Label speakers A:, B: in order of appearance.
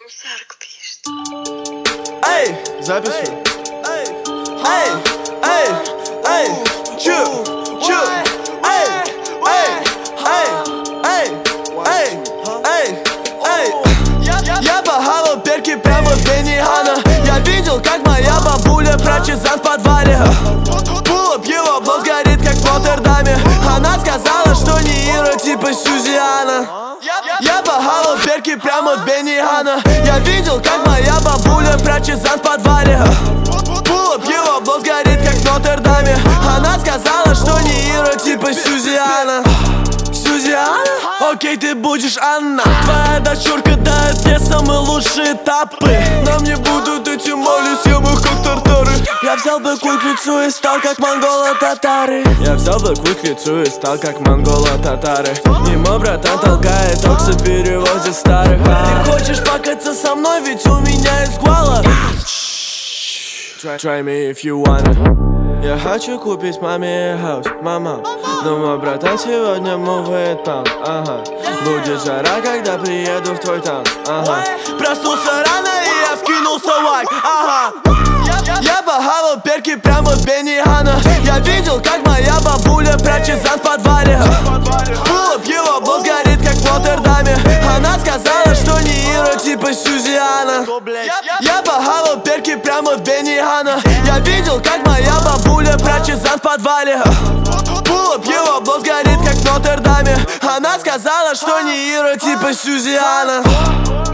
A: Сарк пишет.
B: Эй, записывай. Эй, эй, эй, эй, чу, эй, эй, эй, эй, эй, эй, эй. Я похавал перки прямо в Бенихана. Я видел, как моя бабуля прочесала в подвале. Пулоп его блок горит, как в Нотр-Даме. Она сказала, что не Ира, типа Сюзиана. Я похавал перки прямо в Бенихана. Я видел, как моя бабуля прочесала в подвале. Пулоп его блок горит, как в Нотр-Даме. Она сказала, что не Ира, типа Сюзиана. Сюзиана? Окей, ты будешь Анна. Твоя дочурка дает мне самые лучшие этапы. Нам не будут эти моли съемых, как тартары. Я взял быку к лицу и стал как монголо-татары. Я взял быку к лицу и стал как монголо-татары. И мой братан толкает оксы в перевозе старых. Ты хочешь покаться со мной, ведь у меня есть гвала. Try me if you wanna. Я хочу купить маме хаус, мама. Но мой братан сегодня мувает пам, ага. Будет жара, когда приеду в твой таун, ага. Проснулся рано и я вкинулся лайк, ага. Я похавал перки прямо в Бенихана. Я видел, как моя бабуля прочесала в подвале. Пулоп его блок горит, как в Нотр-Даме. Она сказала, что не Ира, типа Сюзиана. Я похавал перки прямо в Бенихана. Я видел, как моя бабуля прочесала в подвале. Пулоп его блок горит, как в Нотр-Даме. Она сказала, что не Ира, типа Сюзиана.